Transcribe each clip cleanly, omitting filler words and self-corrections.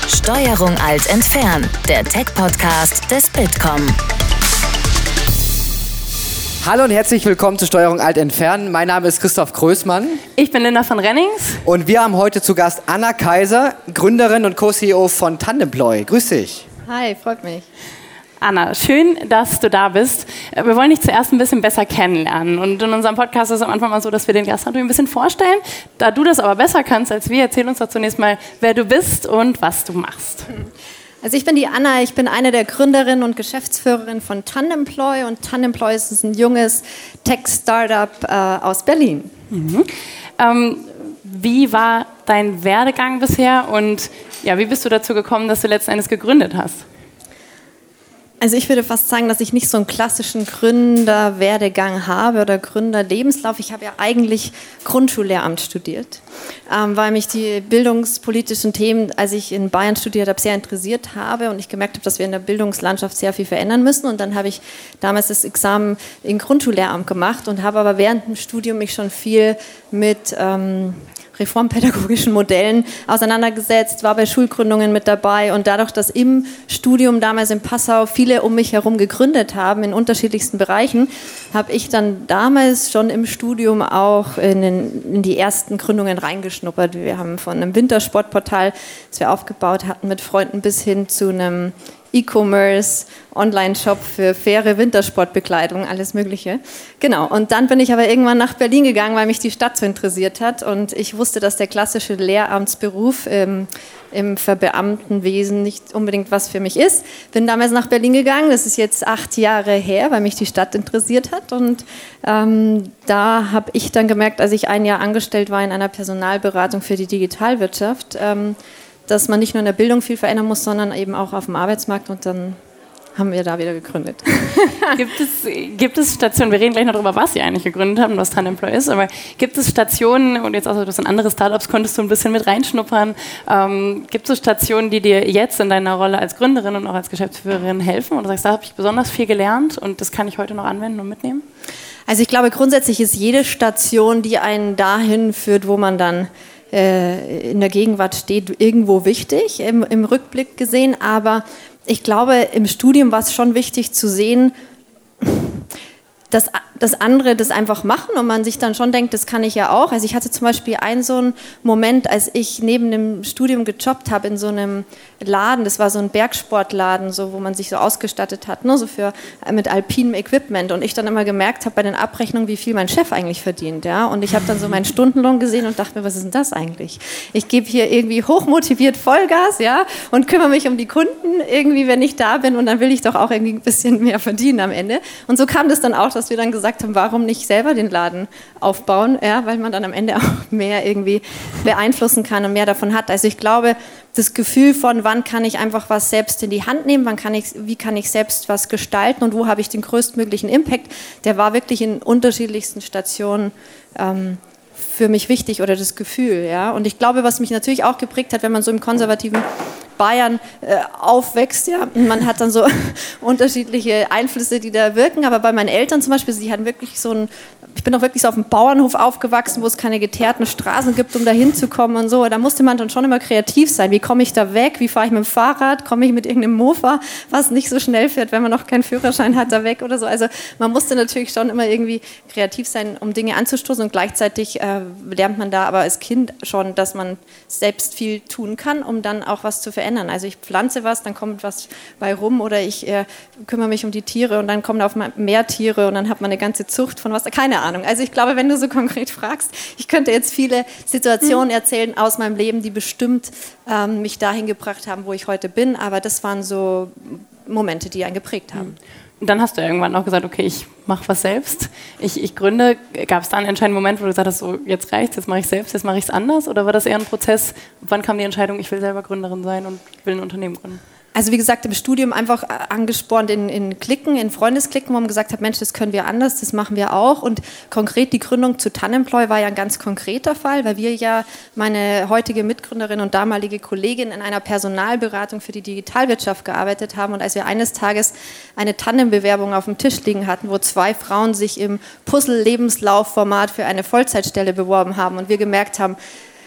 Steuerung Alt entfernen, der Tech-Podcast des Bitkom. Hallo und herzlich willkommen zu Steuerung Alt entfernen. Mein Name ist Christoph Größmann. Ich bin Linda von Rennings. Und wir haben heute zu Gast Anna Kaiser, Gründerin und Co-CEO von Tandemploy. Grüß dich. Hi, freut mich. Anna, schön, dass du da bist. Wir wollen dich zuerst ein bisschen besser kennenlernen. Und in unserem Podcast ist es am Anfang mal so, dass wir den Gast natürlich ein bisschen vorstellen. Da du das aber besser kannst als wir, erzähl uns doch zunächst mal, wer du bist und was du machst. Also ich bin die Anna, ich bin eine der Gründerinnen und Geschäftsführerin von Tandemploy. Und Tandemploy ist ein junges Tech-Startup aus Berlin. Wie war dein Werdegang bisher und ja, wie bist du dazu gekommen, dass du letzten Endes gegründet hast? Also ich würde fast sagen, dass ich nicht so einen klassischen Gründerwerdegang habe oder Gründerlebenslauf. Ich habe ja eigentlich Grundschullehramt studiert, weil mich die bildungspolitischen Themen, als ich in Bayern studiert habe, sehr interessiert habe und ich gemerkt habe, dass wir in der Bildungslandschaft sehr viel verändern müssen. Und dann habe ich damals das Examen in Grundschullehramt gemacht und habe aber während dem Studium mich schon viel mit reformpädagogischen Modellen auseinandergesetzt, war bei Schulgründungen mit dabei und dadurch, dass im Studium damals in Passau viele um mich herum gegründet haben in unterschiedlichsten Bereichen, habe ich dann damals schon im Studium auch in die ersten Gründungen reingeschnuppert. Wir haben von einem Wintersportportal, das wir aufgebaut hatten mit Freunden, bis hin zu einem E-Commerce, Online-Shop für faire Wintersportbekleidung, alles Mögliche. Genau, und dann bin ich aber irgendwann nach Berlin gegangen, weil mich die Stadt so interessiert hat und ich wusste, dass der klassische Lehramtsberuf im Verbeamtenwesen nicht unbedingt was für mich ist. Bin damals nach Berlin gegangen, das ist jetzt 8 Jahre her, weil mich die Stadt interessiert hat und da habe ich dann gemerkt, als ich ein Jahr angestellt war in einer Personalberatung für die Digitalwirtschaft, dass man nicht nur in der Bildung viel verändern muss, sondern eben auch auf dem Arbeitsmarkt und dann haben wir da wieder gegründet. Gibt es Stationen, wir reden gleich noch darüber, was ihr eigentlich gegründet habt und was Tandemploy ist, aber gibt es Stationen, und jetzt auch du in andere Startups konntest du ein bisschen mit reinschnuppern, gibt es Stationen, die dir jetzt in deiner Rolle als Gründerin und auch als Geschäftsführerin helfen und du sagst, da habe ich besonders viel gelernt und das kann ich heute noch anwenden und mitnehmen? Also ich glaube, grundsätzlich ist jede Station, die einen dahin führt, wo man dann in der Gegenwart steht, irgendwo wichtig, im Rückblick gesehen. Aber ich glaube, im Studium war es schon wichtig zu sehen, dass andere das einfach machen und man sich dann schon denkt, das kann ich ja auch. Also ich hatte zum Beispiel einen so einen Moment, als ich neben dem Studium gejobbt habe in so einem Laden, das war so ein Bergsportladen, so, wo man sich so ausgestattet hat, ne, so mit alpinem Equipment und ich dann immer gemerkt habe bei den Abrechnungen, wie viel mein Chef eigentlich verdient. Ja? Und ich habe dann so meinen Stundenlohn gesehen und dachte mir, was ist denn das eigentlich? Ich gebe hier irgendwie hochmotiviert Vollgas, ja, und kümmere mich um die Kunden irgendwie, wenn ich da bin und dann will ich doch auch irgendwie ein bisschen mehr verdienen am Ende. Und so kam das dann auch, dass wir dann gesagt haben, warum nicht selber den Laden aufbauen, ja, weil man dann am Ende auch mehr irgendwie beeinflussen kann und mehr davon hat. Also ich glaube, das Gefühl von, wann kann ich einfach was selbst in die Hand nehmen, wie kann ich selbst was gestalten und wo habe ich den größtmöglichen Impact, der war wirklich in unterschiedlichsten Stationen für mich wichtig oder das Gefühl. Ja? Und ich glaube, was mich natürlich auch geprägt hat, wenn man so im konservativen Bayern aufwächst, ja, und man hat dann so unterschiedliche Einflüsse, die da wirken, aber bei meinen Eltern zum Beispiel, sie hatten wirklich ich bin auch wirklich so auf dem Bauernhof aufgewachsen, wo es keine geteerten Straßen gibt, um da hinzukommen und so, da musste man dann schon immer kreativ sein, wie komme ich da weg, wie fahre ich mit dem Fahrrad, komme ich mit irgendeinem Mofa, was nicht so schnell fährt, wenn man noch keinen Führerschein hat, da weg oder so, also man musste natürlich schon immer irgendwie kreativ sein, um Dinge anzustoßen und gleichzeitig lernt man da aber als Kind schon, dass man selbst viel tun kann, um dann auch was zu verändern. Also ich pflanze was, dann kommt was bei rum oder ich kümmere mich um die Tiere und dann kommen auf mehr Tiere und dann hat man eine ganze Zucht von was, keine Ahnung. Also ich glaube, wenn du so konkret fragst, ich könnte jetzt viele Situationen erzählen aus meinem Leben, die bestimmt mich dahin gebracht haben, wo ich heute bin, aber das waren so Momente, die einen geprägt haben. Und dann hast du irgendwann auch gesagt, okay, ich mache was selbst, ich gründe. Gab es da einen entscheidenden Moment, wo du gesagt hast, so, jetzt reicht's, jetzt mache ich selbst, jetzt mache ich es anders? Oder war das eher ein Prozess? Wann kam die Entscheidung, ich will selber Gründerin sein und will ein Unternehmen gründen? Also wie gesagt, im Studium einfach angespornt in Klicken, in Freundesklicken, wo man gesagt hat, Mensch, das können wir anders, das machen wir auch. Und konkret die Gründung zu Tandemploy war ja ein ganz konkreter Fall, weil wir ja, meine heutige Mitgründerin und damalige Kollegin, in einer Personalberatung für die Digitalwirtschaft gearbeitet haben. Und als wir eines Tages eine Tandembewerbung auf dem Tisch liegen hatten, wo 2 Frauen sich im Puzzle-Lebenslaufformat für eine Vollzeitstelle beworben haben und wir gemerkt haben,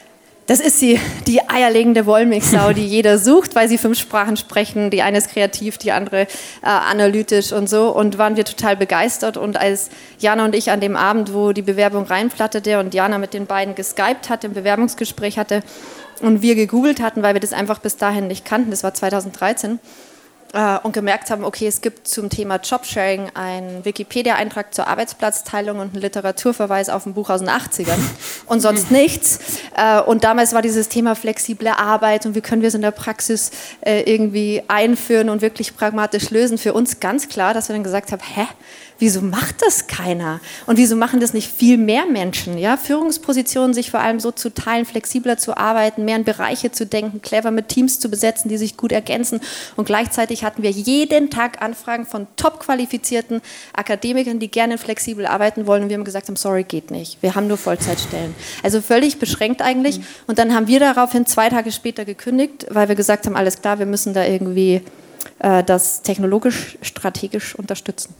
Das ist die eierlegende Wollmilchsau, die jeder sucht, weil sie 5 Sprachen sprechen. Die eine ist kreativ, die andere analytisch und so. Und waren wir total begeistert. Und als Jana und ich an dem Abend, wo die Bewerbung reinflatterte und Jana mit den beiden geskypt hatte, im Bewerbungsgespräch hatte und wir gegoogelt hatten, weil wir das einfach bis dahin nicht kannten, das war 2013, und gemerkt haben, okay, es gibt zum Thema Jobsharing einen Wikipedia-Eintrag zur Arbeitsplatzteilung und einen Literaturverweis auf ein Buch aus den 80ern und sonst nichts. Und damals war dieses Thema flexible Arbeit und wie können wir es in der Praxis irgendwie einführen und wirklich pragmatisch lösen, für uns ganz klar, dass wir dann gesagt haben, wieso macht das keiner? Und wieso machen das nicht viel mehr Menschen? Ja? Führungspositionen sich vor allem so zu teilen, flexibler zu arbeiten, mehr in Bereiche zu denken, clever mit Teams zu besetzen, die sich gut ergänzen. Und gleichzeitig hatten wir jeden Tag Anfragen von top qualifizierten Akademikern, die gerne flexibel arbeiten wollen. Und wir haben gesagt, sorry, geht nicht. Wir haben nur Vollzeitstellen. Also völlig beschränkt eigentlich. Und dann haben wir daraufhin 2 Tage später gekündigt, weil wir gesagt haben, alles klar, wir müssen da irgendwie das technologisch, strategisch unterstützen.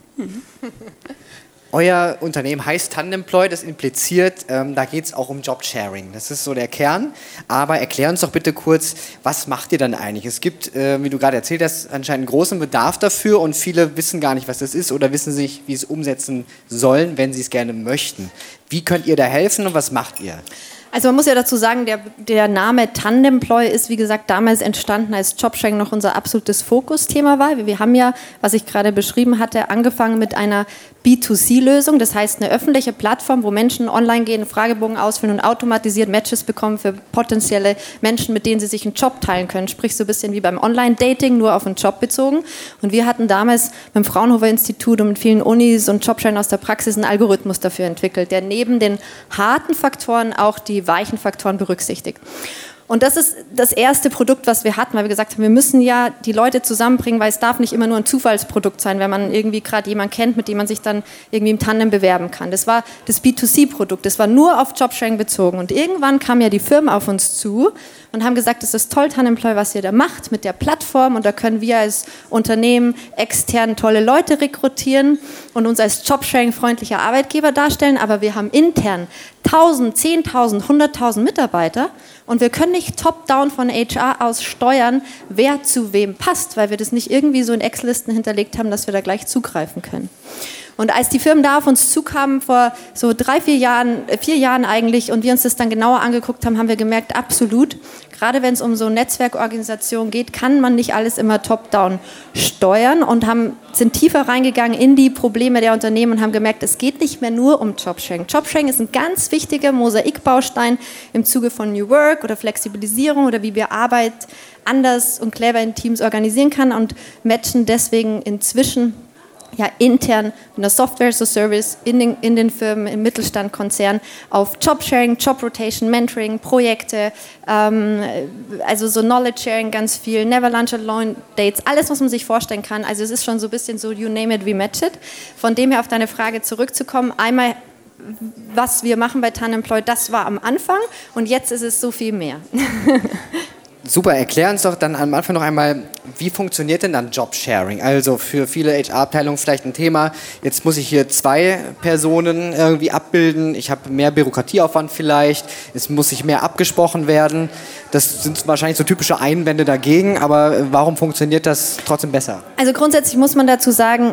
Euer Unternehmen heißt Tandemploy, das impliziert, da geht es auch um Jobsharing. Das ist so der Kern. Aber erklär uns doch bitte kurz, was macht ihr dann eigentlich? Es gibt, wie du gerade erzählt hast, anscheinend einen großen Bedarf dafür und viele wissen gar nicht, was das ist oder wissen nicht, wie sie es umsetzen sollen, wenn sie es gerne möchten. Wie könnt ihr da helfen und was macht ihr? Also man muss ja dazu sagen, der Name Tandemploy ist, wie gesagt, damals entstanden, als Jobsharing noch unser absolutes Fokusthema war. Wir haben ja, was ich gerade beschrieben hatte, angefangen mit einer B2C-Lösung, das heißt eine öffentliche Plattform, wo Menschen online gehen, Fragebogen ausfüllen und automatisiert Matches bekommen für potenzielle Menschen, mit denen sie sich einen Job teilen können. Sprich so ein bisschen wie beim Online-Dating, nur auf einen Job bezogen. Und wir hatten damals beim Fraunhofer-Institut und mit vielen Unis und Jobsharing aus der Praxis einen Algorithmus dafür entwickelt, der neben den harten Faktoren auch die weichen Faktoren berücksichtigt. Und das ist das erste Produkt, was wir hatten, weil wir gesagt haben, wir müssen ja die Leute zusammenbringen, weil es darf nicht immer nur ein Zufallsprodukt sein, wenn man irgendwie gerade jemanden kennt, mit dem man sich dann irgendwie im Tandem bewerben kann. Das war das B2C-Produkt, das war nur auf Jobsharing bezogen. Und irgendwann kamen ja die Firmen auf uns zu und haben gesagt, das ist toll, Tandemploy, was ihr da macht mit der Plattform. Und da können wir als Unternehmen extern tolle Leute rekrutieren und uns als Jobsharing-freundlicher Arbeitgeber darstellen. Aber wir haben intern 1000, 10.000, 100.000 Mitarbeiter und wir können nicht top-down von HR aus steuern, wer zu wem passt, weil wir das nicht irgendwie so in Excel-Listen hinterlegt haben, dass wir da gleich zugreifen können. Und als die Firmen da auf uns zukamen, vor so 4 Jahren eigentlich, und wir uns das dann genauer angeguckt haben, haben wir gemerkt, absolut, gerade wenn es um so Netzwerkorganisationen geht, kann man nicht alles immer top-down steuern und sind tiefer reingegangen in die Probleme der Unternehmen und haben gemerkt, es geht nicht mehr nur um Jobsharing. Jobsharing ist ein ganz wichtiger Mosaikbaustein im Zuge von New Work oder Flexibilisierung oder wie wir Arbeit anders und clever in Teams organisieren kann und matchen deswegen inzwischen ja intern mit einer Software as a Service in den Firmen, im Mittelstand, Konzern auf Jobsharing, Jobrotation, Mentoring, Projekte, also so Knowledge Sharing ganz viel, Never Lunch Alone Dates, alles, was man sich vorstellen kann. Also es ist schon so ein bisschen so you name it, we match it. Von dem her auf deine Frage zurückzukommen, einmal was wir machen bei Tandemploy, das war am Anfang und jetzt ist es so viel mehr. Super, erklär uns doch dann am Anfang noch einmal, wie funktioniert denn dann Jobsharing? Also für viele HR-Abteilungen vielleicht ein Thema, jetzt muss ich hier 2 Personen irgendwie abbilden, ich habe mehr Bürokratieaufwand vielleicht, es muss sich mehr abgesprochen werden. Das sind wahrscheinlich so typische Einwände dagegen, aber warum funktioniert das trotzdem besser? Also grundsätzlich muss man dazu sagen,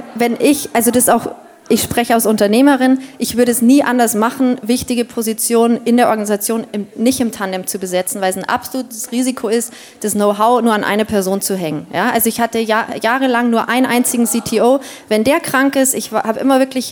ich spreche als Unternehmerin, ich würde es nie anders machen, wichtige Positionen in der Organisation nicht im Tandem zu besetzen, weil es ein absolutes Risiko ist, das Know-how nur an eine Person zu hängen. Ja? Also ich hatte jahrelang nur einen einzigen CTO. Wenn der krank ist, ich habe immer wirklich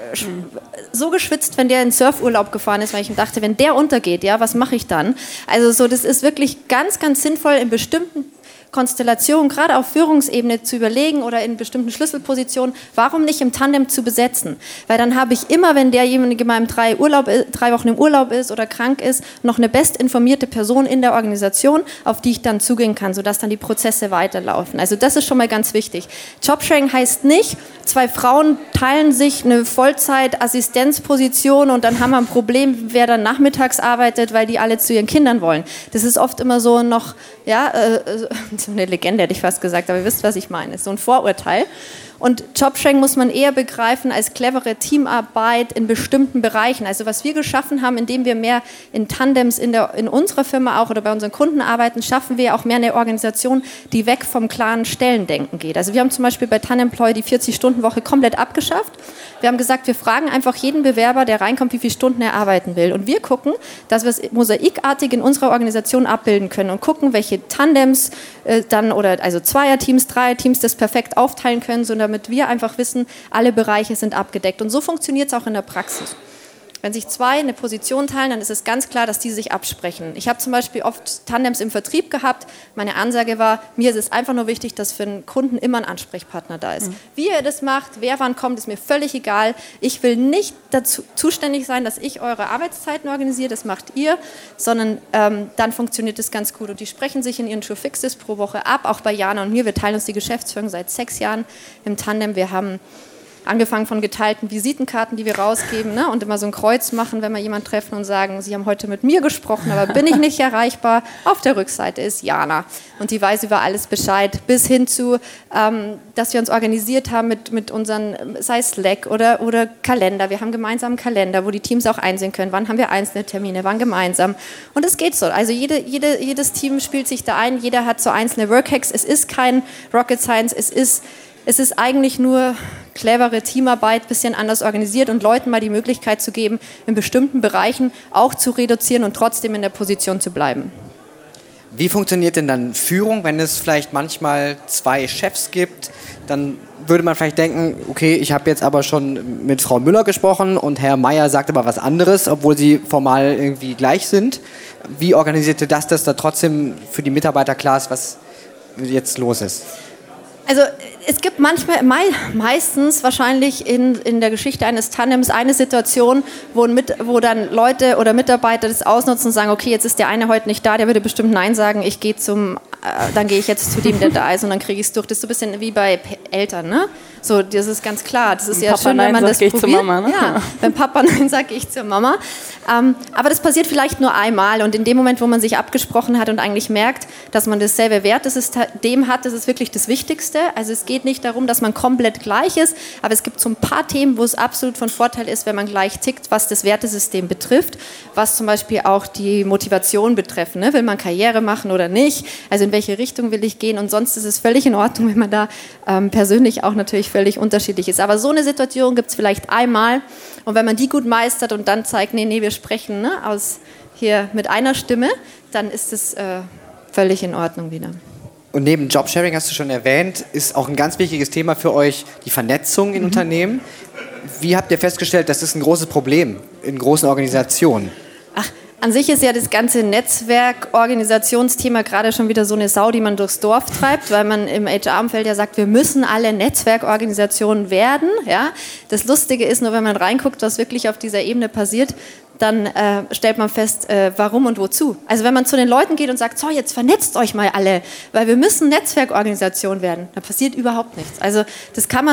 so geschwitzt, wenn der in Surfurlaub gefahren ist, weil ich mir dachte, wenn der untergeht, ja, was mache ich dann? Also so, das ist wirklich ganz, ganz sinnvoll in bestimmten Konstellation, gerade auf Führungsebene zu überlegen oder in bestimmten Schlüsselpositionen, warum nicht im Tandem zu besetzen? Weil dann habe ich immer, wenn derjenige mal 3 Wochen im Urlaub ist oder krank ist, noch eine bestinformierte Person in der Organisation, auf die ich dann zugehen kann, sodass dann die Prozesse weiterlaufen. Also das ist schon mal ganz wichtig. Jobsharing heißt nicht, 2 Frauen teilen sich eine Vollzeit-Assistenzposition und dann haben wir ein Problem, wer dann nachmittags arbeitet, weil die alle zu ihren Kindern wollen. Das ist oft immer so noch, ja, so eine Legende hätte ich fast gesagt, aber ihr wisst, was ich meine. So ein Vorurteil. Und Jobsharing muss man eher begreifen als clevere Teamarbeit in bestimmten Bereichen. Also was wir geschaffen haben, indem wir mehr in Tandems in unserer Firma auch oder bei unseren Kunden arbeiten, schaffen wir auch mehr eine Organisation, die weg vom klaren Stellendenken geht. Also wir haben zum Beispiel bei Tanemploy die 40-Stunden-Woche komplett abgeschafft. Wir haben gesagt, wir fragen einfach jeden Bewerber, der reinkommt, wie viele Stunden er arbeiten will. Und wir gucken, dass wir es mosaikartig in unserer Organisation abbilden können und gucken, welche Tandems also Zweierteams, Dreierteams das perfekt aufteilen können, so damit wir einfach wissen, alle Bereiche sind abgedeckt. Und so funktioniert es auch in der Praxis. Wenn sich zwei eine Position teilen, dann ist es ganz klar, dass die sich absprechen. Ich habe zum Beispiel oft Tandems im Vertrieb gehabt. Meine Ansage war, mir ist es einfach nur wichtig, dass für einen Kunden immer ein Ansprechpartner da ist. Wie ihr das macht, wer wann kommt, ist mir völlig egal. Ich will nicht dazu zuständig sein, dass ich eure Arbeitszeiten organisiere, das macht ihr, sondern dann funktioniert das ganz gut. Und die sprechen sich in ihren True Fixes pro Woche ab, auch bei Jana und mir. Wir teilen uns die Geschäftsführung seit 6 Jahren im Tandem. Wir haben angefangen von geteilten Visitenkarten, die wir rausgeben, ne? Und immer so ein Kreuz machen, wenn wir jemanden treffen und sagen, Sie haben heute mit mir gesprochen, aber bin ich nicht erreichbar. Auf der Rückseite ist Jana und die weiß über alles Bescheid, bis hin zu, dass wir uns organisiert haben mit unseren, sei es Slack oder Kalender. Wir haben gemeinsam einen Kalender, wo die Teams auch einsehen können, wann haben wir einzelne Termine, wann gemeinsam. Und es geht so. Also jedes Team spielt sich da ein, jeder hat so einzelne Workhacks. Es ist kein Rocket Science, es ist eigentlich nur clevere Teamarbeit, bisschen anders organisiert und Leuten mal die Möglichkeit zu geben, in bestimmten Bereichen auch zu reduzieren und trotzdem in der Position zu bleiben. Wie funktioniert denn dann Führung, wenn es vielleicht manchmal 2 Chefs gibt? Dann würde man vielleicht denken, okay, ich habe jetzt aber schon mit Frau Müller gesprochen und Herr Meier sagt aber was anderes, obwohl sie formal irgendwie gleich sind. Wie organisiert ihr das, dass da trotzdem für die Mitarbeiter klar ist, was jetzt los ist? Also es gibt meistens wahrscheinlich in der Geschichte eines Tandems eine Situation, wo dann Leute oder Mitarbeiter das ausnutzen und sagen, okay, jetzt ist der eine heute nicht da, der würde bestimmt Nein sagen, dann gehe ich jetzt zu dem, der da ist und dann kriege ich es durch. Das ist so ein bisschen wie bei Eltern, ne? So, das ist ganz klar. Das ist ja Papa schön, wenn man das probiert. Zur Mama, ne? Ja, wenn Papa Nein sagt, gehe ich zur Mama. Aber das passiert vielleicht nur einmal und in dem Moment, wo man sich abgesprochen hat und eigentlich merkt, dass man dasselbe Wertesystem hat, das ist wirklich das Wichtigste. Also es geht nicht darum, dass man komplett gleich ist, aber es gibt so ein paar Themen, wo es absolut von Vorteil ist, wenn man gleich tickt, was das Wertesystem betrifft, was zum Beispiel auch die Motivation betrifft. Ne? Will man Karriere machen oder nicht? Also in welche Richtung will ich gehen? Und sonst ist es völlig in Ordnung, wenn man da persönlich auch natürlich völlig unterschiedlich ist. Aber so eine Situation gibt es vielleicht einmal und wenn man die gut meistert und dann zeigt, nee, wir sprechen, ne, hier mit einer Stimme, dann ist es völlig in Ordnung wieder. Und neben Jobsharing, hast du schon erwähnt, ist auch ein ganz wichtiges Thema für euch die Vernetzung in Unternehmen. Wie habt ihr festgestellt, das ist ein großes Problem in großen Organisationen? An sich ist ja das ganze Netzwerkorganisationsthema gerade schon wieder so eine Sau, die man durchs Dorf treibt, weil man im HR-Umfeld ja sagt, wir müssen alle Netzwerkorganisationen werden. Ja? Das Lustige ist nur, wenn man reinguckt, was wirklich auf dieser Ebene passiert, dann stellt man fest, warum und wozu. Also wenn man zu den Leuten geht und sagt, so, jetzt vernetzt euch mal alle, weil wir müssen Netzwerkorganisation werden, dann passiert überhaupt nichts. Also das kann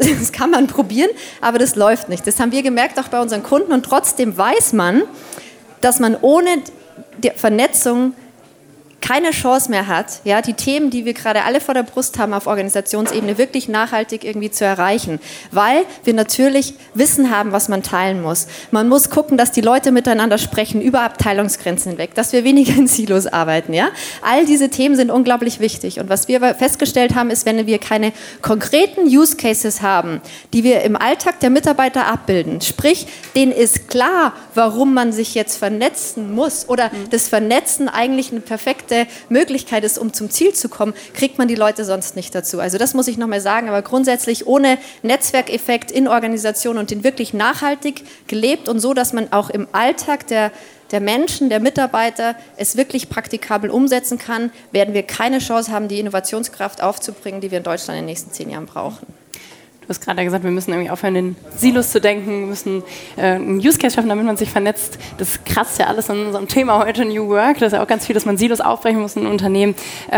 man probieren, aber das läuft nicht. Das haben wir gemerkt, auch bei unseren Kunden und trotzdem weiß man, dass man ohne die Vernetzung keine Chance mehr hat, ja, die Themen, die wir gerade alle vor der Brust haben, auf Organisationsebene wirklich nachhaltig irgendwie zu erreichen. Weil wir natürlich Wissen haben, was man teilen muss. Man muss gucken, dass die Leute miteinander sprechen, über Abteilungsgrenzen hinweg, dass wir weniger in Silos arbeiten. Ja? All diese Themen sind unglaublich wichtig. Und was wir festgestellt haben, ist, wenn wir keine konkreten Use Cases haben, die wir im Alltag der Mitarbeiter abbilden, sprich, denen ist klar, warum man sich jetzt vernetzen muss oder das Vernetzen eigentlich eine perfekte Möglichkeit ist, um zum Ziel zu kommen, kriegt man die Leute sonst nicht dazu. Also das muss ich nochmal sagen, aber grundsätzlich ohne Netzwerkeffekt in Organisationen und den wirklich nachhaltig gelebt und so, dass man auch im Alltag der Menschen, der Mitarbeiter es wirklich praktikabel umsetzen kann, werden wir keine Chance haben, die Innovationskraft aufzubringen, die wir in Deutschland in den nächsten 10 Jahren brauchen. Du hast gerade gesagt, wir müssen irgendwie aufhören, in Silos zu denken, müssen einen Use Case schaffen, damit man sich vernetzt. Das kratzt ja alles an unserem Thema heute, New Work. Das ist ja auch ganz viel, dass man Silos aufbrechen muss in Unternehmen.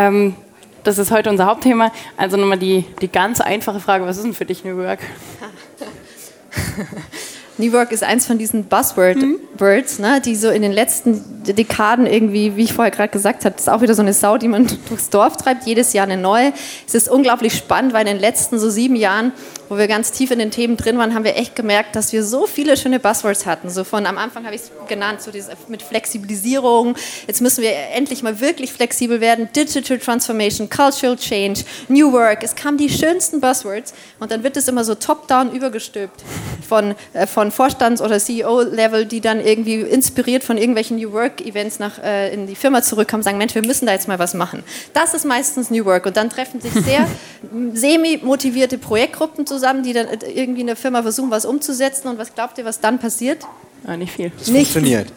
Das ist heute unser Hauptthema. Also nochmal die ganz einfache Frage, was ist denn für dich New Work? New Work ist eins von diesen Buzzwords, ne, die so in den letzten Dekaden irgendwie, wie ich vorher gerade gesagt habe, ist auch wieder so eine Sau, die man durchs Dorf treibt, jedes Jahr eine neue. Es ist unglaublich spannend, weil in den letzten so 7 Jahren, wo wir ganz tief in den Themen drin waren, haben wir echt gemerkt, dass wir so viele schöne Buzzwords hatten. So von am Anfang habe ich es genannt, so dieses mit Flexibilisierung. Jetzt müssen wir endlich mal wirklich flexibel werden. Digital Transformation, Cultural Change, New Work. Es kamen die schönsten Buzzwords und dann wird es immer so top-down übergestülpt von Vorstands- oder CEO-Level, die dann irgendwie inspiriert von irgendwelchen New Work-Events in die Firma zurückkommen und sagen, Mensch, wir müssen da jetzt mal was machen. Das ist meistens New Work. Und dann treffen sich sehr semi-motivierte Projektgruppen zusammen, die dann irgendwie in der Firma versuchen, was umzusetzen. Und was glaubt ihr, was dann passiert? Ja, nicht viel. Das funktioniert.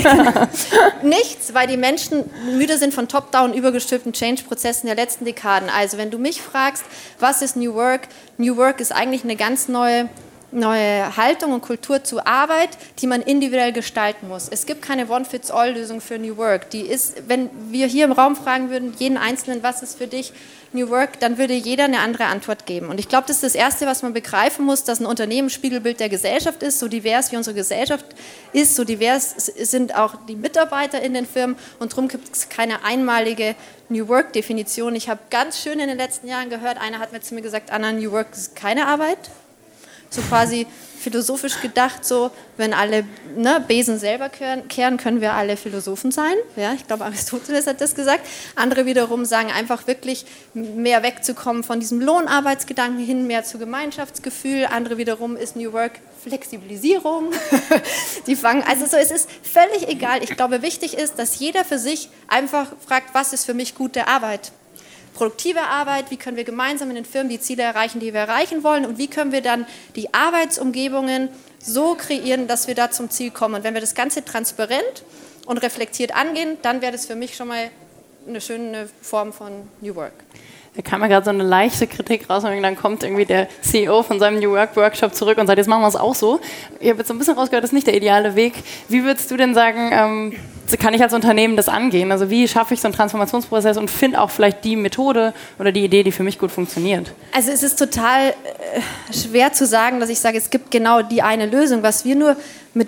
Nichts, weil die Menschen müde sind von top-down übergestülpten Change-Prozessen der letzten Dekaden. Also wenn du mich fragst, was ist New Work? New Work ist eigentlich eine ganz neue Haltung und Kultur zu Arbeit, die man individuell gestalten muss. Es gibt keine One-Fits-All-Lösung für New Work. Die ist, wenn wir hier im Raum fragen würden, jeden Einzelnen, was ist für dich New Work, dann würde jeder eine andere Antwort geben. Und ich glaube, das ist das Erste, was man begreifen muss, dass ein Unternehmen Spiegelbild der Gesellschaft ist, so divers wie unsere Gesellschaft ist, so divers sind auch die Mitarbeiter in den Firmen und darum gibt es keine einmalige New Work-Definition. Ich habe ganz schön in den letzten Jahren gehört, einer hat mir zu mir gesagt, Anna, New Work ist keine Arbeit. So quasi philosophisch gedacht, so wenn alle Besen selber kehren, können wir alle Philosophen sein. Ja, ich glaube, Aristoteles hat das gesagt. Andere wiederum sagen einfach wirklich mehr wegzukommen von diesem Lohnarbeitsgedanken hin, mehr zu Gemeinschaftsgefühl. Andere wiederum ist New Work Flexibilisierung. Also so, es ist völlig egal. Ich glaube, wichtig ist, dass jeder für sich einfach fragt, was ist für mich gute Arbeit? Produktive Arbeit, wie können wir gemeinsam in den Firmen die Ziele erreichen, die wir erreichen wollen und wie können wir dann die Arbeitsumgebungen so kreieren, dass wir da zum Ziel kommen. Und wenn wir das Ganze transparent und reflektiert angehen, dann wäre das für mich schon mal eine schöne Form von New Work. Da kam ja gerade so eine leichte Kritik raus und dann kommt irgendwie der CEO von seinem New Work Workshop zurück und sagt, jetzt machen wir es auch so. Ich habe jetzt so ein bisschen rausgehört, das ist nicht der ideale Weg. Wie würdest du denn sagen, kann ich als Unternehmen das angehen? Also wie schaffe ich so einen Transformationsprozess und finde auch vielleicht die Methode oder die Idee, die für mich gut funktioniert? Also es ist total schwer zu sagen, dass ich sage, es gibt genau die eine Lösung. Was wir nur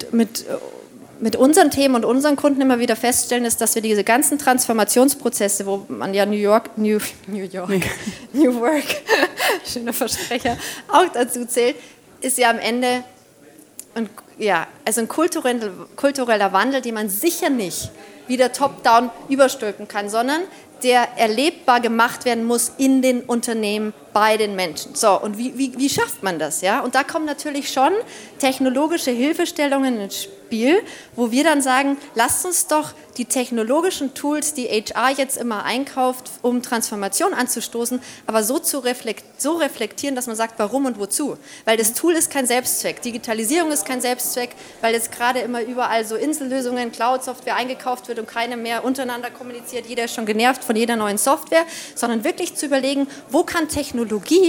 mit unseren Themen und unseren Kunden immer wieder feststellen, ist, dass wir diese ganzen Transformationsprozesse, wo man ja New Work, schöner Versprecher, auch dazu zählt, ist ja am Ende ein kultureller Wandel, den man sicher nicht wieder top-down überstülpen kann, sondern der erlebbar gemacht werden muss in den Unternehmen, bei den Menschen. So, und wie schafft man das? Ja? Und da kommen natürlich schon technologische Hilfestellungen ins Spiel, wo wir dann sagen, lasst uns doch die technologischen Tools, die HR jetzt immer einkauft, um Transformation anzustoßen, aber so reflektieren, dass man sagt, warum und wozu. Weil das Tool ist kein Selbstzweck. Digitalisierung ist kein Selbstzweck, weil jetzt gerade immer überall so Insellösungen, Cloud-Software eingekauft wird und keiner mehr untereinander kommuniziert. Jeder ist schon genervt von jeder neuen Software, sondern wirklich zu überlegen, wo kann Technologie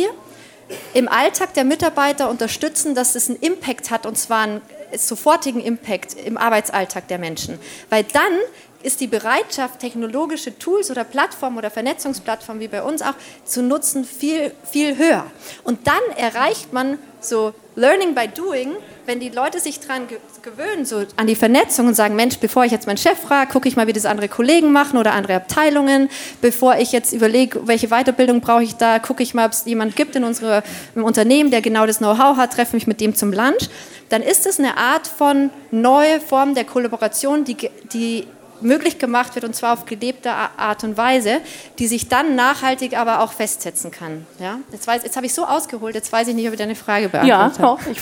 im Alltag der Mitarbeiter unterstützen, dass es einen Impact hat, und zwar einen sofortigen Impact im Arbeitsalltag der Menschen. Weil dann ist die Bereitschaft, technologische Tools oder Plattformen oder Vernetzungsplattformen wie bei uns auch zu nutzen, viel, viel höher. Und dann erreicht man so Learning by Doing, wenn die Leute sich daran gewöhnen, so an die Vernetzung und sagen, Mensch, bevor ich jetzt meinen Chef frage, gucke ich mal, wie das andere Kollegen machen oder andere Abteilungen. Bevor ich jetzt überlege, welche Weiterbildung brauche ich da, gucke ich mal, ob es jemanden gibt in unserem Unternehmen, der genau das Know-how hat, treffe mich mit dem zum Lunch. Dann ist es eine Art von neue Form der Kollaboration, die möglich gemacht wird, und zwar auf gelebte Art und Weise, die sich dann nachhaltig aber auch festsetzen kann. Ja? Jetzt habe ich so ausgeholt, jetzt weiß ich nicht, ob ich deine Frage beantwortet habe. Ja,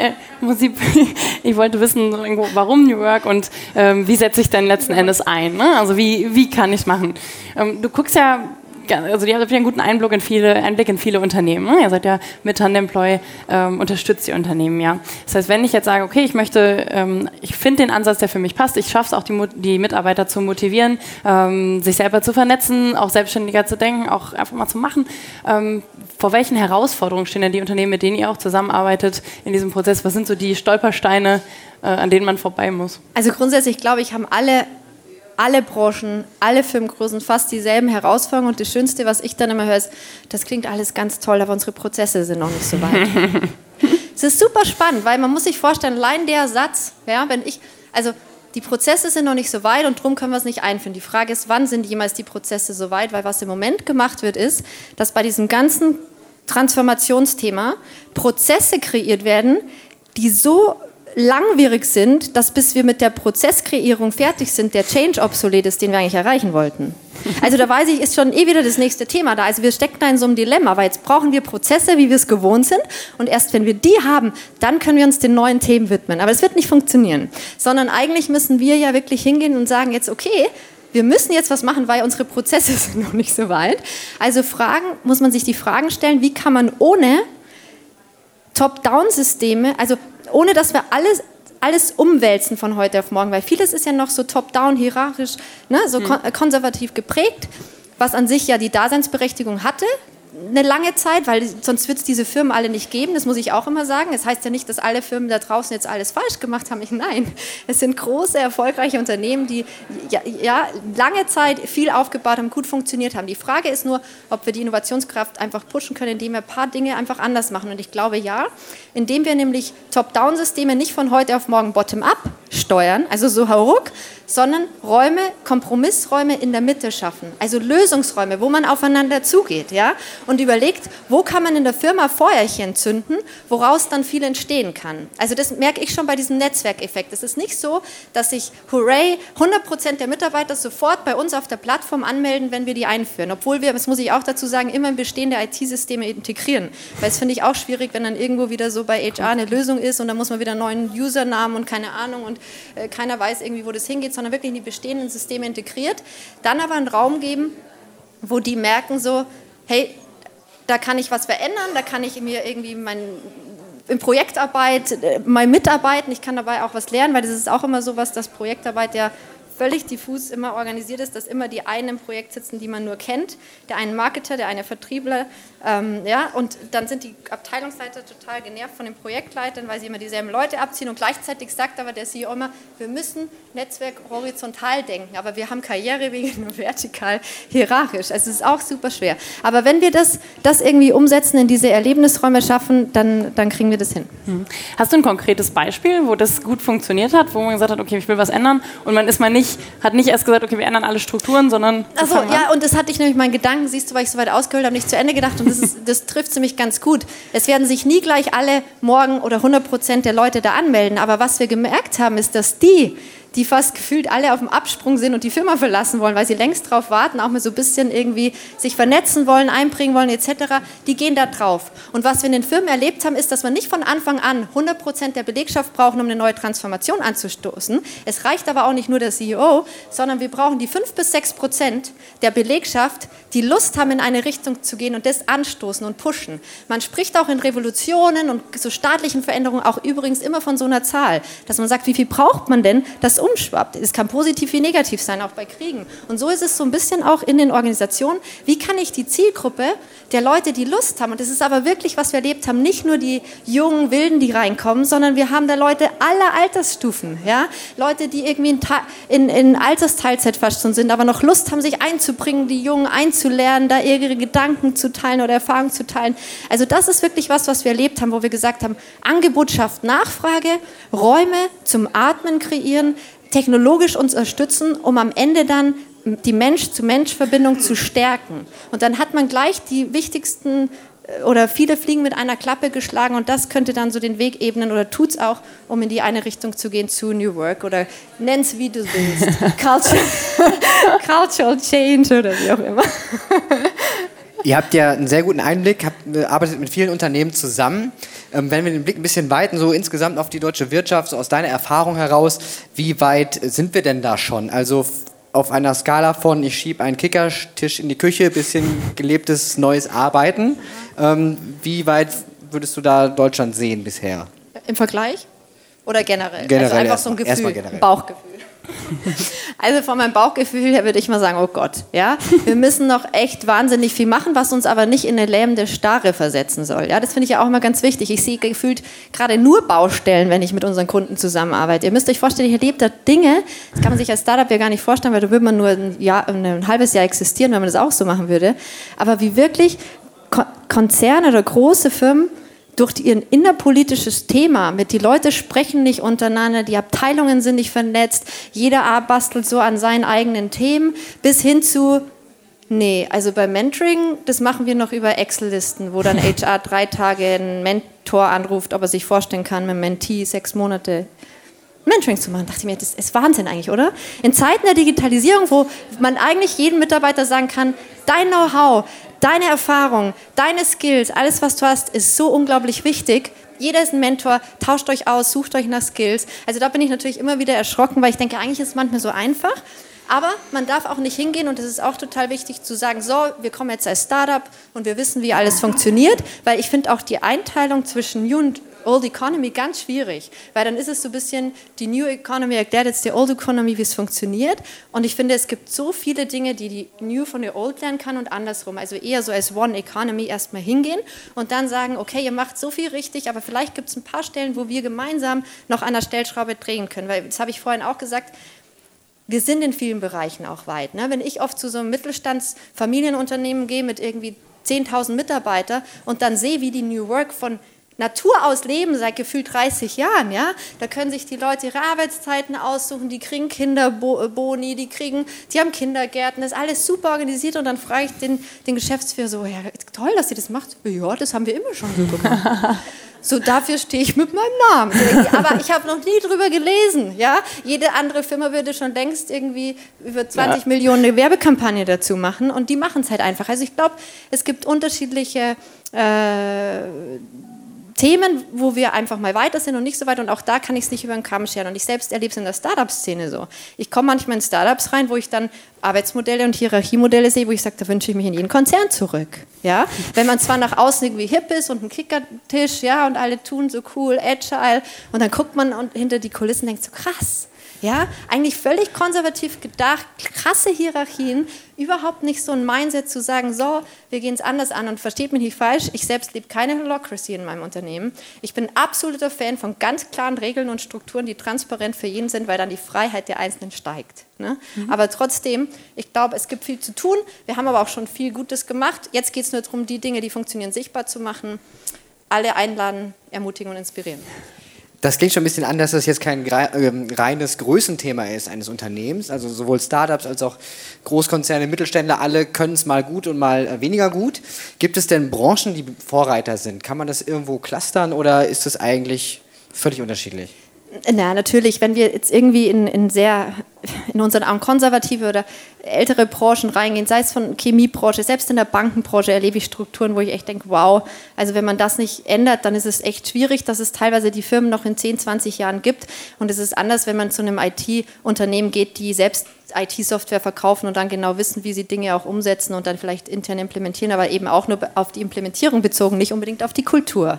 ich wollte wissen, warum New Work und wie setze ich denn letzten Endes ein? Ne? Also wie kann ich es machen? Du guckst ja, also ihr habt ja einen guten Einblick in viele Unternehmen. Ne? Ihr seid ja mit Tandemploy, unterstützt die Unternehmen, ja. Das heißt, wenn ich jetzt sage, okay, ich finde den Ansatz, der für mich passt, ich schaffe es auch, die Mitarbeiter zu motivieren, sich selber zu vernetzen, auch selbstständiger zu denken, auch einfach mal zu machen. Vor welchen Herausforderungen stehen denn die Unternehmen, mit denen ihr auch zusammenarbeitet in diesem Prozess? Was sind so die Stolpersteine, an denen man vorbei muss? Also grundsätzlich, glaube ich, haben alle Branchen, alle Firmengrößen fast dieselben Herausforderungen. Und das Schönste, was ich dann immer höre, ist, das klingt alles ganz toll, aber unsere Prozesse sind noch nicht so weit. Es ist super spannend, weil man muss sich vorstellen, allein der Satz, ja, die Prozesse sind noch nicht so weit und darum können wir es nicht einführen. Die Frage ist, wann sind jemals die Prozesse so weit? Weil was im Moment gemacht wird, ist, dass bei diesem ganzen Transformationsthema Prozesse kreiert werden, die so langwierig sind, dass bis wir mit der Prozesskreierung fertig sind, der Change obsolet ist, den wir eigentlich erreichen wollten. Also da weiß ich, ist schon wieder das nächste Thema da. Also wir stecken da in so einem Dilemma, weil jetzt brauchen wir Prozesse, wie wir es gewohnt sind und erst wenn wir die haben, dann können wir uns den neuen Themen widmen. Aber es wird nicht funktionieren, sondern eigentlich müssen wir ja wirklich hingehen und sagen jetzt, okay, wir müssen jetzt was machen, weil unsere Prozesse sind noch nicht so weit. Also muss man sich die Fragen stellen, wie kann man ohne Top-Down-Systeme, also ohne dass wir alles umwälzen von heute auf morgen, weil vieles ist ja noch so top-down, hierarchisch, ne, so konservativ geprägt, was an sich ja die Daseinsberechtigung hatte, eine lange Zeit, weil sonst wird es diese Firmen alle nicht geben, das muss ich auch immer sagen. Es heißt ja nicht, dass alle Firmen da draußen jetzt alles falsch gemacht haben. Nein, es sind große, erfolgreiche Unternehmen, die lange Zeit viel aufgebaut haben, gut funktioniert haben. Die Frage ist nur, ob wir die Innovationskraft einfach pushen können, indem wir ein paar Dinge einfach anders machen. Und ich glaube ja, indem wir nämlich Top-Down-Systeme nicht von heute auf morgen bottom-up steuern, also so hauruck, sondern Räume, Kompromissräume in der Mitte schaffen. Also Lösungsräume, wo man aufeinander zugeht, ja, und überlegt, wo kann man in der Firma Feuerchen zünden, woraus dann viel entstehen kann. Also das merke ich schon bei diesem Netzwerkeffekt. Es ist nicht so, dass sich, 100% der Mitarbeiter sofort bei uns auf der Plattform anmelden, wenn wir die einführen. Obwohl wir, das muss ich auch dazu sagen, immer in bestehende IT-Systeme integrieren. Weil es finde ich auch schwierig, wenn dann irgendwo wieder so bei HR eine Lösung ist und dann muss man wieder einen neuen Usernamen und keine Ahnung und keiner weiß irgendwie, wo das hingeht, sondern wirklich in die bestehenden Systeme integriert. Dann aber einen Raum geben, wo die merken so, hey, da kann ich was verändern, da kann ich mir irgendwie in Projektarbeit mal mitarbeiten, ich kann dabei auch was lernen, weil das ist auch immer so was, dass Projektarbeit ja völlig diffus immer organisiert ist, dass immer die einen im Projekt sitzen, die man nur kennt, der eine Marketer, der eine Vertriebler, und dann sind die Abteilungsleiter total genervt von den Projektleitern, weil sie immer dieselben Leute abziehen und gleichzeitig sagt aber der CEO immer, wir müssen Netzwerk horizontal denken, aber wir haben Karrierewege nur vertikal, hierarchisch, also es ist auch super schwer. Aber wenn wir das irgendwie umsetzen, in diese Erlebnisräume schaffen, dann kriegen wir das hin. Hast du ein konkretes Beispiel, wo das gut funktioniert hat, wo man gesagt hat, okay, ich will was ändern und man ist hat nicht erst gesagt, okay, wir ändern alle Strukturen, sondern... Also ja, und das hatte ich nämlich meinen Gedanken, siehst du, weil ich so weit ausgeholt habe, nicht zu Ende gedacht und das trifft ziemlich ganz gut. Es werden sich nie gleich alle morgen oder 100% der Leute da anmelden, aber was wir gemerkt haben, ist, dass die fast gefühlt alle auf dem Absprung sind und die Firma verlassen wollen, weil sie längst drauf warten, auch mal so ein bisschen irgendwie sich vernetzen wollen, einbringen wollen etc., die gehen da drauf. Und was wir in den Firmen erlebt haben, ist, dass wir nicht von Anfang an 100% der Belegschaft brauchen, um eine neue Transformation anzustoßen. Es reicht aber auch nicht nur der CEO, sondern wir brauchen die 5-6% der Belegschaft, die Lust haben, in eine Richtung zu gehen und das anstoßen und pushen. Man spricht auch in Revolutionen und so staatlichen Veränderungen auch übrigens immer von so einer Zahl, dass man sagt, wie viel braucht man denn, dass umschwappt. Es kann positiv wie negativ sein, auch bei Kriegen. Und so ist es so ein bisschen auch in den Organisationen. Wie kann ich die Zielgruppe der Leute, die Lust haben, und das ist aber wirklich, was wir erlebt haben, nicht nur die jungen Wilden, die reinkommen, sondern wir haben da Leute aller Altersstufen. Ja? Leute, die irgendwie in Altersteilzeit fast schon sind, aber noch Lust haben, sich einzubringen, die Jungen einzulernen, da ihre Gedanken zu teilen oder Erfahrungen zu teilen. Also das ist wirklich was wir erlebt haben, wo wir gesagt haben, Angebot schafft Nachfrage, Räume zum Atmen kreieren, technologisch uns unterstützen, um am Ende dann die Mensch-zu-Mensch-Verbindung zu stärken. Und dann hat man gleich die wichtigsten oder viele Fliegen mit einer Klappe geschlagen und das könnte dann so den Weg ebnen oder tut es auch, um in die eine Richtung zu gehen zu New Work oder nenn's wie du willst. Cultural Change oder wie auch immer. Ihr habt ja einen sehr guten Einblick, arbeitet mit vielen Unternehmen zusammen. Wenn wir den Blick ein bisschen weiten, so insgesamt auf die deutsche Wirtschaft, so aus deiner Erfahrung heraus, wie weit sind wir denn da schon? Also auf einer Skala von, ich schiebe einen Kickertisch in die Küche, bisschen gelebtes neues Arbeiten. Wie weit würdest du da Deutschland sehen bisher? Im Vergleich? Oder generell? Generell also einfach so ein Gefühl, ein Bauchgefühl. Also von meinem Bauchgefühl her würde ich mal sagen, oh Gott, ja, wir müssen noch echt wahnsinnig viel machen, was uns aber nicht in eine lähmende Starre versetzen soll. Ja, das finde ich ja auch immer ganz wichtig. Ich sehe gefühlt gerade nur Baustellen, wenn ich mit unseren Kunden zusammenarbeite. Ihr müsst euch vorstellen, ich erlebe da Dinge, das kann man sich als Startup ja gar nicht vorstellen, weil da würde man nur ein halbes Jahr existieren, wenn man das auch so machen würde. Aber wie wirklich Konzerne oder große Firmen durch ihr innerpolitisches Thema, die Leute sprechen nicht untereinander, die Abteilungen sind nicht vernetzt, jeder bastelt so an seinen eigenen Themen, bis hin zu, nee, also bei Mentoring, das machen wir noch über Excel-Listen, wo dann HR 3 Tage einen Mentor anruft, ob er sich vorstellen kann, mit einem Mentee 6 Monate Mentoring zu machen. Da dachte ich mir, das ist Wahnsinn eigentlich, oder? In Zeiten der Digitalisierung, wo man eigentlich jedem Mitarbeiter sagen kann, dein Know-how, deine Erfahrung, deine Skills, alles, was du hast, ist so unglaublich wichtig. Jeder ist ein Mentor, tauscht euch aus, sucht euch nach Skills. Also da bin ich natürlich immer wieder erschrocken, weil ich denke, eigentlich ist es manchmal so einfach. Aber man darf auch nicht hingehen, und das ist auch total wichtig zu sagen, so, wir kommen jetzt als Startup und wir wissen, wie alles funktioniert, weil ich finde auch die Einteilung zwischen New und Old Economy ganz schwierig, weil dann ist es so ein bisschen, die New Economy erklärt jetzt der Old Economy, wie es funktioniert, und ich finde, es gibt so viele Dinge, die New von der Old lernen kann und andersrum, also eher so als One Economy erstmal hingehen und dann sagen, okay, ihr macht so viel richtig, aber vielleicht gibt es ein paar Stellen, wo wir gemeinsam noch an der Stellschraube drehen können, weil, das habe ich vorhin auch gesagt, wir sind in vielen Bereichen auch weit. Ne? Wenn ich oft zu so einem Mittelstandsfamilienunternehmen gehe mit irgendwie 10.000 Mitarbeitern und dann sehe, wie die New Work von Natur aus leben, seit gefühlt 30 Jahren, ja, da können sich die Leute ihre Arbeitszeiten aussuchen, die kriegen Kinderboni, die haben Kindergärten, das ist alles super organisiert, und dann frage ich den Geschäftsführer so, ja, toll, dass ihr das macht. Ja, das haben wir immer schon so gemacht. So, dafür stehe ich mit meinem Namen. Aber ich habe noch nie drüber gelesen. Ja? Jede andere Firma würde schon längst irgendwie über 20 Millionen eine Werbekampagne dazu machen, und die machen es halt einfach. Also ich glaube, es gibt unterschiedliche Themen, wo wir einfach mal weiter sind und nicht so weit, und auch da kann ich es nicht über den Kamm scheren, und ich selbst erlebe es in der Startup-Szene so. Ich komme manchmal in Startups rein, wo ich dann Arbeitsmodelle und Hierarchiemodelle sehe, wo ich sage, da wünsche ich mich in jeden Konzern zurück. Ja? Wenn man zwar nach außen irgendwie hip ist und ein Kickertisch, ja, und alle tun so cool, agile, und dann guckt man hinter die Kulissen und denkt so, krass. Ja, eigentlich völlig konservativ gedacht, krasse Hierarchien, überhaupt nicht so ein Mindset zu sagen, so, wir gehen es anders an, und versteht mich nicht falsch, ich selbst lebe keine Holacracy in meinem Unternehmen. Ich bin absoluter Fan von ganz klaren Regeln und Strukturen, die transparent für jeden sind, weil dann die Freiheit der Einzelnen steigt. Ne? Aber trotzdem, ich glaube, es gibt viel zu tun, wir haben aber auch schon viel Gutes gemacht. Jetzt geht es nur darum, die Dinge, die funktionieren, sichtbar zu machen, alle einladen, ermutigen und inspirieren. Das klingt schon ein bisschen an, dass das jetzt kein reines Größenthema ist eines Unternehmens. Also sowohl Startups als auch Großkonzerne, Mittelständler, alle können es mal gut und mal weniger gut. Gibt es denn Branchen, die Vorreiter sind? Kann man das irgendwo clustern, oder ist das eigentlich völlig unterschiedlich? Na, natürlich, wenn wir jetzt irgendwie in unseren Augen konservative oder ältere Branchen reingehen, sei es von Chemiebranche, selbst in der Bankenbranche erlebe ich Strukturen, wo ich echt denke, wow, also wenn man das nicht ändert, dann ist es echt schwierig, dass es teilweise die Firmen noch in 10, 20 Jahren gibt, und es ist anders, wenn man zu einem IT-Unternehmen geht, die selbst IT-Software verkaufen und dann genau wissen, wie sie Dinge auch umsetzen und dann vielleicht intern implementieren, aber eben auch nur auf die Implementierung bezogen, nicht unbedingt auf die Kultur.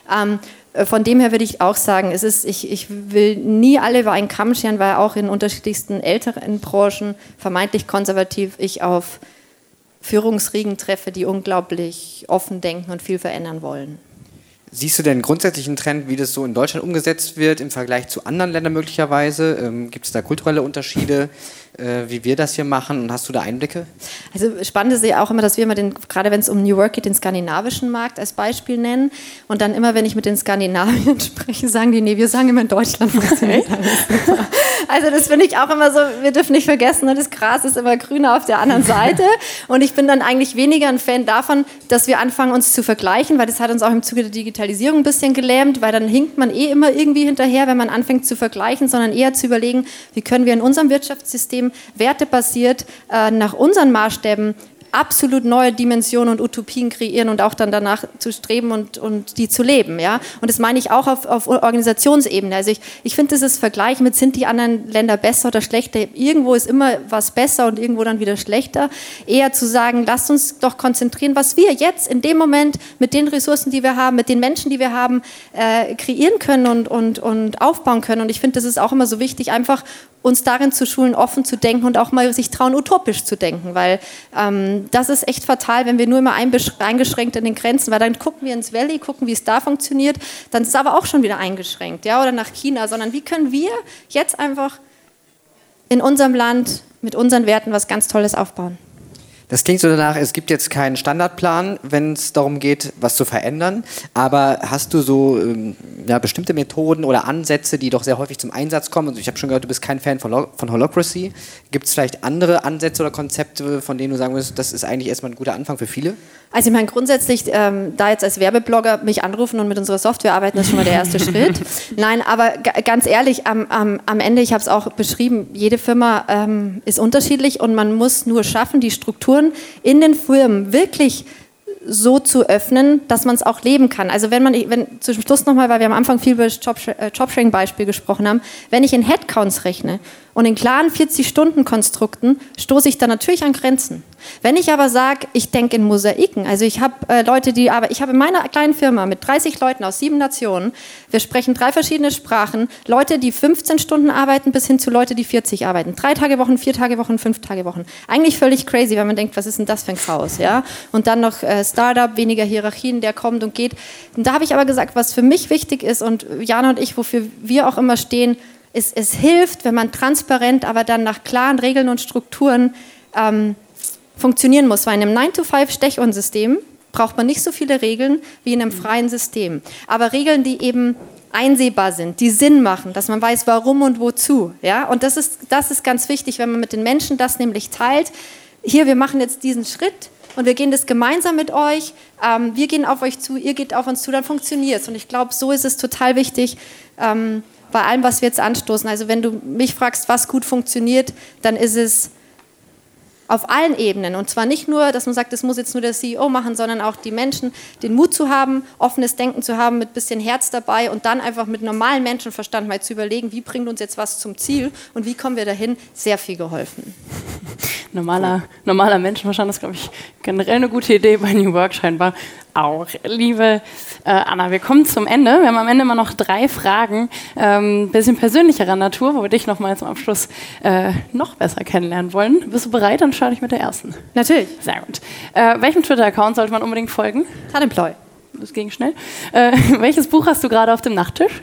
Von dem her würde ich auch sagen, ich will nie alle über einen Kamm scheren, weil auch in unterschiedlichsten älteren Branchen, vermeintlich konservativ, ich auf Führungsriegen treffe, die unglaublich offen denken und viel verändern wollen. Siehst du denn grundsätzlich einen Trend, wie das so in Deutschland umgesetzt wird im Vergleich zu anderen Ländern möglicherweise? Gibt es da kulturelle Unterschiede, wie wir das hier machen, und hast du da Einblicke? Also spannend ist ja auch immer, dass wir immer gerade wenn es um New Work geht, den skandinavischen Markt als Beispiel nennen, und dann immer, wenn ich mit den Skandinaviern spreche, sagen die, nee, wir sagen immer in Deutschland funktioniert alles. Also das finde ich auch immer so, wir dürfen nicht vergessen, das Gras ist immer grüner auf der anderen Seite, und ich bin dann eigentlich weniger ein Fan davon, dass wir anfangen, uns zu vergleichen, weil das hat uns auch im Zuge der Digitalisierung ein bisschen gelähmt, weil dann hinkt man immer irgendwie hinterher, wenn man anfängt zu vergleichen, sondern eher zu überlegen, wie können wir in unserem Wirtschaftssystem wertebasiert nach unseren Maßstäben absolut neue Dimensionen und Utopien kreieren und auch dann danach zu streben und die zu leben. Ja? Und das meine ich auch auf Organisationsebene. Also ich finde, dieses Vergleich mit, sind die anderen Länder besser oder schlechter, irgendwo ist immer was besser und irgendwo dann wieder schlechter. Eher zu sagen, lasst uns doch konzentrieren, was wir jetzt in dem Moment mit den Ressourcen, die wir haben, mit den Menschen, die wir haben, kreieren können und aufbauen können. Und ich finde, das ist auch immer so wichtig, einfach uns darin zu schulen, offen zu denken und auch mal sich trauen, utopisch zu denken, weil das ist echt fatal, wenn wir nur immer eingeschränkt in den Grenzen, weil dann gucken wir ins Valley, gucken, wie es da funktioniert, dann ist es aber auch schon wieder eingeschränkt, ja, oder nach China, sondern wie können wir jetzt einfach in unserem Land mit unseren Werten was ganz Tolles aufbauen? Das klingt so danach, es gibt jetzt keinen Standardplan, wenn es darum geht, was zu verändern. Aber hast du so bestimmte Methoden oder Ansätze, die doch sehr häufig zum Einsatz kommen? Also ich habe schon gehört, du bist kein Fan von Holacracy. Gibt es vielleicht andere Ansätze oder Konzepte, von denen du sagen würdest, das ist eigentlich erstmal ein guter Anfang für viele? Also ich meine grundsätzlich, da jetzt als Werbeblogger mich anrufen und mit unserer Software arbeiten, das ist schon mal der erste Schritt. Nein, aber ganz ehrlich, am Ende, ich habe es auch beschrieben, jede Firma ist unterschiedlich und man muss nur schaffen, die Strukturen in den Firmen wirklich so zu öffnen, dass man es auch leben kann. Also wenn zum Schluss nochmal, weil wir am Anfang viel über das Jobsharing-Beispiel gesprochen haben, wenn ich in Headcounts rechne und in klaren 40-Stunden-Konstrukten, stoße ich da natürlich an Grenzen. Wenn ich aber sage, ich denke in Mosaiken, also ich habe Leute, ich habe in meiner kleinen Firma mit 30 Leuten aus 7 Nationen, wir sprechen 3 verschiedene Sprachen, Leute, die 15 Stunden arbeiten, bis hin zu Leute, die 40 arbeiten. 3 Tage Wochen, 4 Tage Wochen, 5 Tage Wochen. Eigentlich völlig crazy, wenn man denkt, was ist denn das für ein Chaos, ja? Und dann noch Startup, weniger Hierarchien, der kommt und geht. Und da habe ich aber gesagt, was für mich wichtig ist und Jana und ich, wofür wir auch immer stehen, ist, es hilft, wenn man transparent, aber dann nach klaren Regeln und Strukturen funktionieren muss. Weil in einem 9-to-5-Stechurnsystem braucht man nicht so viele Regeln wie in einem freien System. Aber Regeln, die eben einsehbar sind, die Sinn machen, dass man weiß, warum und wozu. Ja? Und das ist ganz wichtig, wenn man mit den Menschen das nämlich teilt. Hier, wir machen jetzt diesen Schritt und wir gehen das gemeinsam mit euch. Wir gehen auf euch zu, ihr geht auf uns zu, dann funktioniert es. Und ich glaube, so ist es total wichtig, bei allem, was wir jetzt anstoßen. Also wenn du mich fragst, was gut funktioniert, dann ist es auf allen Ebenen. Und zwar nicht nur, dass man sagt, das muss jetzt nur der CEO machen, sondern auch die Menschen, den Mut zu haben, offenes Denken zu haben, mit ein bisschen Herz dabei und dann einfach mit normalem Menschenverstand mal zu überlegen, wie bringt uns jetzt was zum Ziel und wie kommen wir dahin, sehr viel geholfen. Normaler Menschenverstand ist, glaube ich, generell eine gute Idee, bei New Work scheinbar auch. Liebe Anna, wir kommen zum Ende. Wir haben am Ende immer noch 3 Fragen, bisschen persönlicherer Natur, wo wir dich noch mal zum Abschluss noch besser kennenlernen wollen. Bist du bereit? Dann starte ich mit der ersten. Natürlich. Sehr gut. Welchem Twitter-Account sollte man unbedingt folgen? Tanemploy. Das ging schnell. Welches Buch hast du gerade auf dem Nachttisch?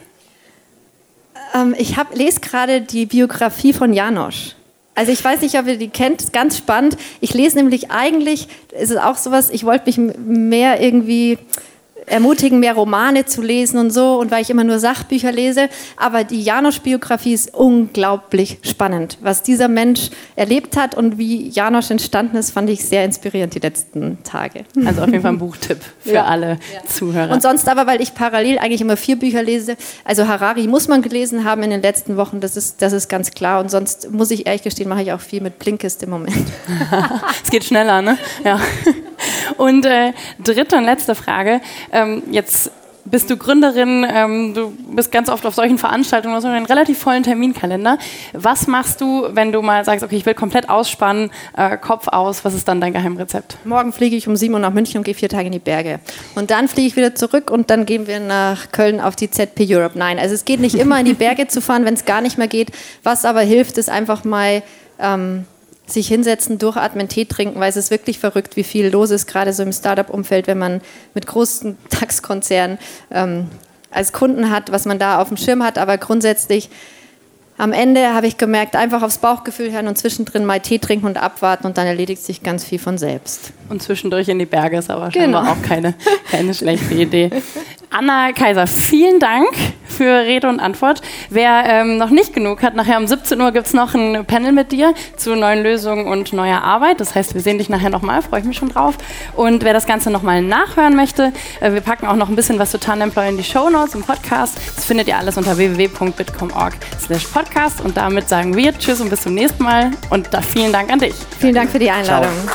Ich lese gerade die Biografie von Janosch. Also ich weiß nicht, ob ihr die kennt, ist ganz spannend. Ich lese nämlich eigentlich, ist es auch sowas, ich wollte mich mehr irgendwie ermutigen, mehr Romane zu lesen und so, und weil ich immer nur Sachbücher lese, aber die Janosch-Biografie ist unglaublich spannend. Was dieser Mensch erlebt hat und wie Janosch entstanden ist, fand ich sehr inspirierend die letzten Tage. Also auf jeden Fall ein Buchtipp für alle Zuhörer. Und sonst aber, weil ich parallel eigentlich immer 4 Bücher lese, also Harari muss man gelesen haben in den letzten Wochen, das ist ganz klar, und sonst muss ich ehrlich gestehen, mache ich auch viel mit Blinkist im Moment. Es geht schneller, ne? Ja. Und dritte und letzte Frage. Jetzt bist du Gründerin, du bist ganz oft auf solchen Veranstaltungen, du hast einen relativ vollen Terminkalender. Was machst du, wenn du mal sagst, okay, ich will komplett ausspannen, Kopf aus, was ist dann dein Geheimrezept? Morgen fliege ich um 7 Uhr nach München und gehe 4 Tage in die Berge. Und dann fliege ich wieder zurück und dann gehen wir nach Köln auf die ZP Europe. Nein, also es geht nicht immer in die Berge zu fahren, wenn es gar nicht mehr geht. Was aber hilft, ist einfach mal sich hinsetzen, durchatmen, Tee trinken, weil es ist wirklich verrückt, wie viel los ist, gerade so im Startup-Umfeld, wenn man mit großen DAX-Konzernen als Kunden hat, was man da auf dem Schirm hat. Aber grundsätzlich, am Ende habe ich gemerkt, einfach aufs Bauchgefühl hören und zwischendrin mal Tee trinken und abwarten und dann erledigt sich ganz viel von selbst. Und zwischendurch in die Berge ist aber scheinbar auch keine schlechte Idee. Anna Kaiser, vielen Dank für Rede und Antwort. Wer noch nicht genug hat, nachher um 17 Uhr gibt es noch ein Panel mit dir zu neuen Lösungen und neuer Arbeit. Das heißt, wir sehen dich nachher nochmal, freue ich mich schon drauf. Und wer das Ganze nochmal nachhören möchte, wir packen auch noch ein bisschen was zu Tanemploy in die Shownotes im Podcast. Das findet ihr alles unter www.bitkom.org/podcast. Und damit sagen wir Tschüss und bis zum nächsten Mal. Und vielen Dank an dich. Vielen Dank für die Einladung. Ciao.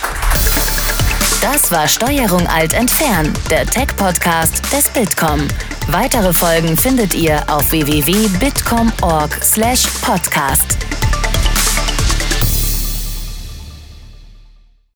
Das war Steuerung Alt entfernen, der Tech-Podcast des Bitkom. Weitere Folgen findet ihr auf www.bitkom.org/podcast.